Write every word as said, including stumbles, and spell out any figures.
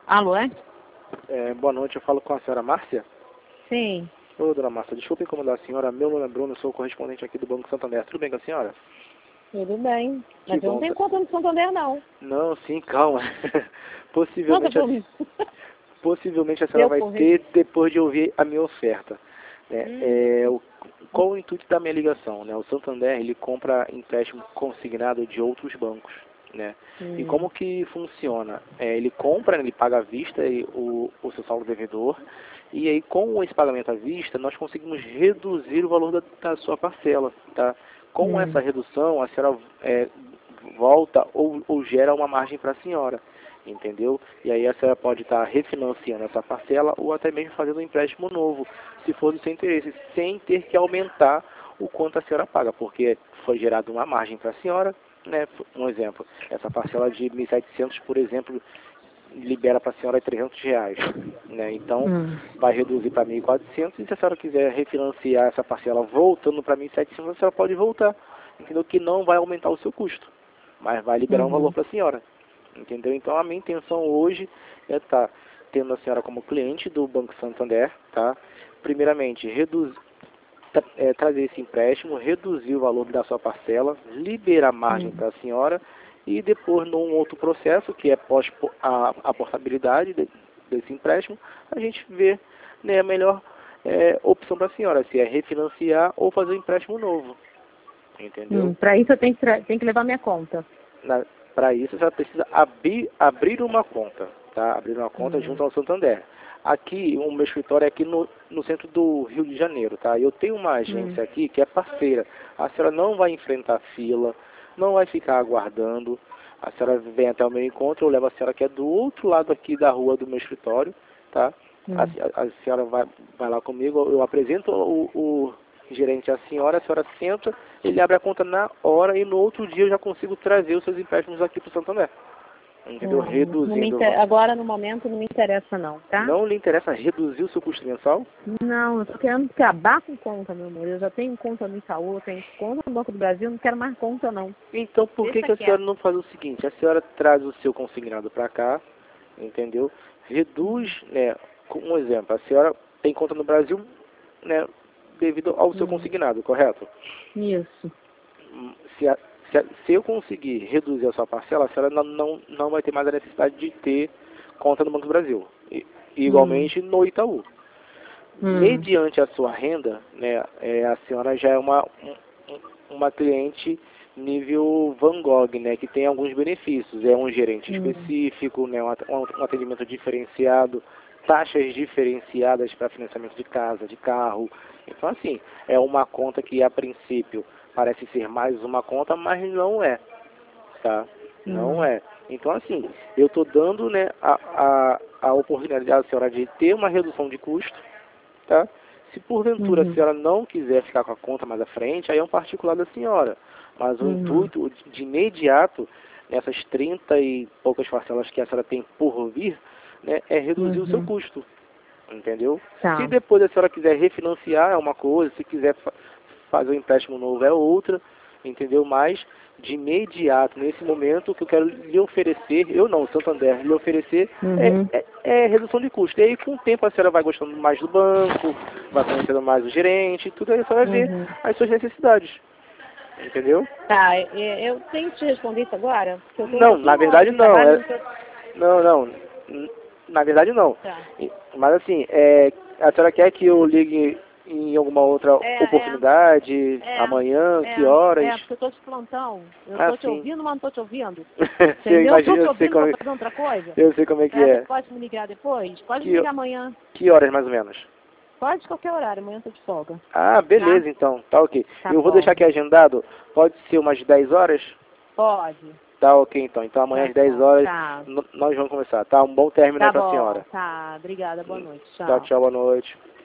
Alô, é? É, boa noite, eu falo com a senhora Márcia. Sim. Ô, dona Márcia, desculpe incomodar a senhora, meu nome é Bruno, eu sou o correspondente aqui do Banco Santander. Tudo bem com a senhora? Tudo bem. Que Mas eu bom. não tenho conta no Santander, não. Não, sim, calma. Conta Possivelmente, pra a, mim. possivelmente a senhora Deu vai por ter depois de ouvir a minha oferta. Né? Hum. É, o, qual o intuito da minha ligação? Né? O Santander, ele compra empréstimo consignado de outros bancos. Né? Hum. E como que funciona? É, ele compra, ele paga à vista e o, o seu saldo devedor, e aí com esse pagamento à vista nós conseguimos reduzir o valor da, da sua parcela. Tá? Com Hum. essa redução, a senhora é, volta ou, ou gera uma margem para a senhora, entendeu? E aí a senhora pode estar refinanciando essa parcela ou até mesmo fazendo um empréstimo novo, se for do seu interesse, sem ter que aumentar o quanto a senhora paga, porque foi gerada uma margem para a senhora. Né, um exemplo, essa parcela de mil e setecentos, por exemplo, libera para a senhora trezentos reais, né, então Hum. vai reduzir para mil e quatrocentos, e se a senhora quiser refinanciar essa parcela voltando para mil e setecentos, a senhora pode voltar, entendeu? Que não vai aumentar o seu custo, mas vai liberar um valor Uhum. para a senhora, entendeu? Então a minha intenção hoje é estar tendo a senhora como cliente do Banco Santander, tá? Primeiramente, reduzir, É, trazer esse empréstimo, reduzir o valor da sua parcela, liberar margem Hum. para a senhora e depois, num outro processo, que é pós a, a portabilidade de, desse empréstimo, a gente vê, né, a melhor é, opção para a senhora, se é refinanciar ou fazer um empréstimo novo, entendeu? Hum. Pra isso eu tenho que, tra- tenho que levar minha conta. Para isso, você precisa abrir, abrir uma conta, tá? Abrir uma conta Hum. junto ao Santander. Aqui, o meu escritório é aqui no, no centro do Rio de Janeiro, tá? Eu tenho uma agência Hum. aqui que é parceira. A senhora não vai enfrentar fila, não vai ficar aguardando. A senhora vem até o meu encontro, eu levo a senhora que é do outro lado aqui da rua do meu escritório, tá? A, Hum. a, a senhora vai, vai lá comigo, eu apresento o, o gerente à senhora, a senhora senta, ele abre a conta na hora e no outro dia eu já consigo trazer os seus empréstimos aqui para o Santander. Entendeu? Hum. Não me Reduzindo. inter... Agora, no momento, não me interessa, não, tá? Não lhe interessa reduzir o seu custo mensal? Não, eu tô querendo acabar com conta, meu amor. Eu já tenho conta no Itaú, eu tenho conta no Banco do Brasil, não quero mais conta, não. Então por que, Deixa que a senhora quieto. não faz o seguinte? A senhora traz o seu consignado para cá, entendeu? Reduz, né? Com um exemplo, a senhora tem conta no Brasil, né? Devido ao seu Hum. consignado, correto? Isso. Se, a, se, a, se eu conseguir reduzir a sua parcela, a senhora não, não, não vai ter mais a necessidade de ter conta no Banco do Brasil. E, Hum. igualmente no Itaú. Hum. Mediante a sua renda, né, é, a senhora já é uma, um, uma cliente nível Van Gogh, né, que tem alguns benefícios. É um gerente Hum. específico, né, um, um atendimento diferenciado, taxas diferenciadas para financiamento de casa, de carro. Então, assim, é uma conta que, a princípio, parece ser mais uma conta, mas não é, tá? Não Hum. é. Então, assim, eu estou dando, né, a, a, a oportunidade à senhora de ter uma redução de custo, tá? Se porventura a Uhum. senhora não quiser ficar com a conta mais à frente, aí é um particular da senhora. Mas o Uhum. intuito de imediato, nessas trinta e poucas parcelas que a senhora tem por vir, né, é reduzir o seu Uhum. custo. Entendeu? Se Tá. depois a senhora quiser refinanciar é uma coisa, se quiser fa fazer um empréstimo novo é outra, entendeu? Mas de imediato, nesse momento, o que eu quero lhe oferecer, eu não, Santander, lhe oferecer é, Uhum. é, é redução de custo. E aí com o tempo a senhora vai gostando mais do banco, vai conhecendo mais o gerente, tudo aí a senhora vai ver Uhum. as suas necessidades. Entendeu? Tá, é, eu tenho que te responder isso agora? Porque eu tô, Não, eu tô na em hora verdade de não. trabalho, É, não tô... não, não. N- Na verdade não. Tá. E- Mas assim, é, a senhora quer que eu ligue em alguma outra É, é, oportunidade, é, amanhã, que é, horas? é, porque eu tô de plantão. Eu Ah, tô te sim. ouvindo, mas não tô te ouvindo. Você Entendeu? Tô imagina, te eu sei ouvindo, tô como, fazendo outra coisa. eu sei como é que É, você é. pode me ligar depois? Pode me Que, ligar amanhã. que horas mais ou menos? Pode qualquer horário, amanhã eu tô de folga. Ah, Tá? beleza então, tá ok. Tá Eu vou deixar bom. aqui agendado, pode ser umas dez horas? Pode. Tá ok então. Então amanhã Tá às dez bom. horas Tá. n- nós vamos conversar, tá? Um bom término aí Tá pra bom. senhora. Tá. Obrigada. Boa noite. Tchau, Tchau. tchau, boa noite.